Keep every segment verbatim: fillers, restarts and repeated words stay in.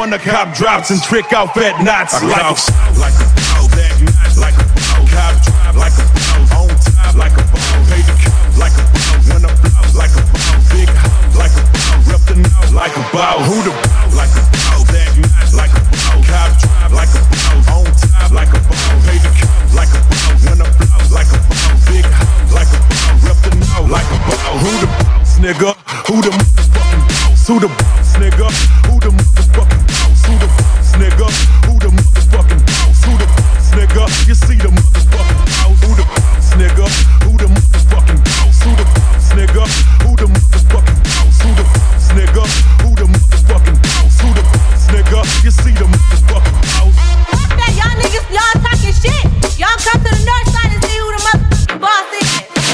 when the cop drops and trick out fat knots. I like bounce a, like a ball, bag knots, like a ball, cop drop, like a ball, on top, like a ball, pay the cop, like a ball, when I blow, like a ball, big house, like a ball, rep the nose, like a ball, who the ball, like a ball, bag knots, like a ball, cop drop, like a ball, on top, like a ball, pay the cop, like a ball, when I blow, like a ball, big house, like a ball, rep the nose, like a ball, who the boss, nigga, who the motherfucking boss, who the boss, nigga, who the motherfucking boss, who the boss, nigga, who the motherfucking boss, who the boss, nigga, you see the motherfucking boss, who the boss, nigga, who the motherfucking boss, who the boss, nigga, who the motherfucking boss, who the boss, nigga, who the motherfucking boss, who the boss, nigga, you see the motherfucking boss. Fuck that, y'all niggas, y'all talking shit. Y'all come to the north side and see who the motherfucking boss is.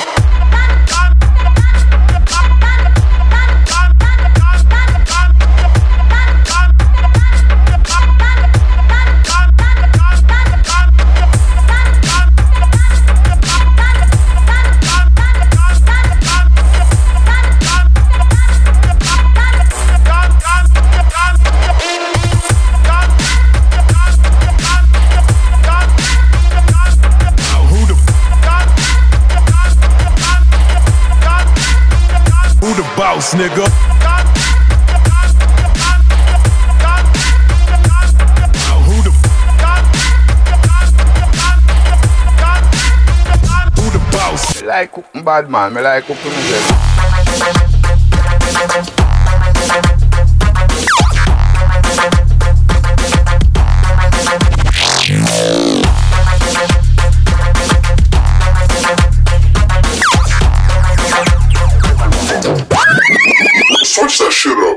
Who the boss, nigga? Who the Who the boss? I like cooking bad man, I like cooking myself. Switch that shit up.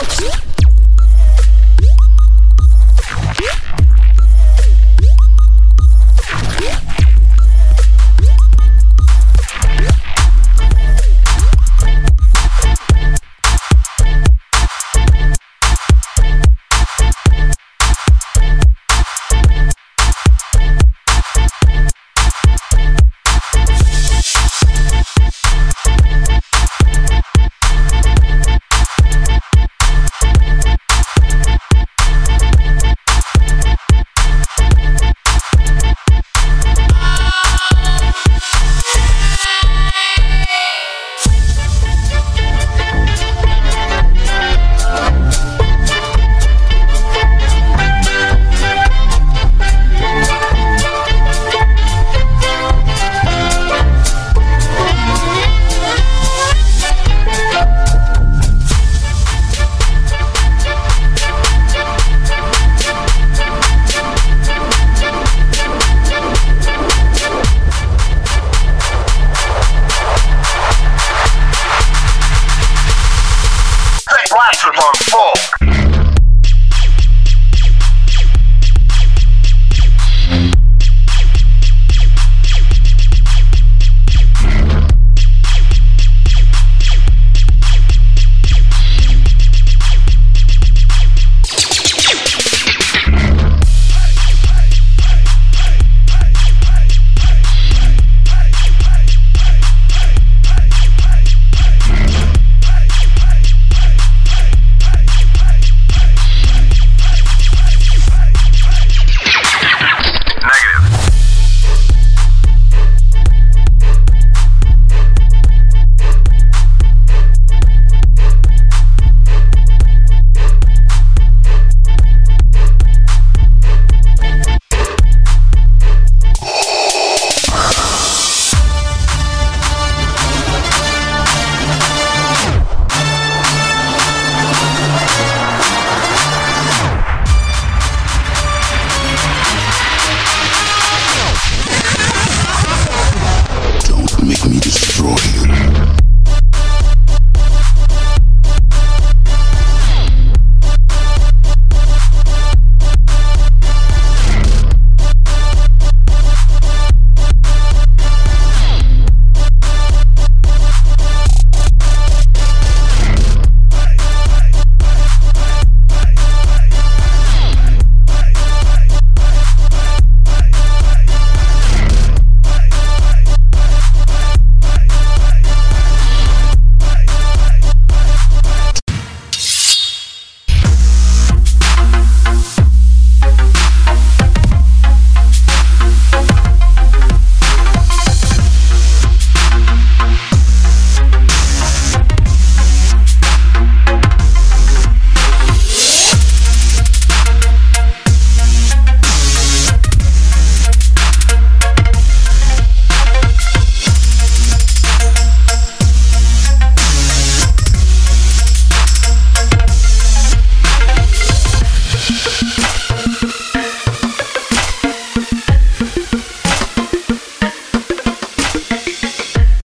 Blasters on full.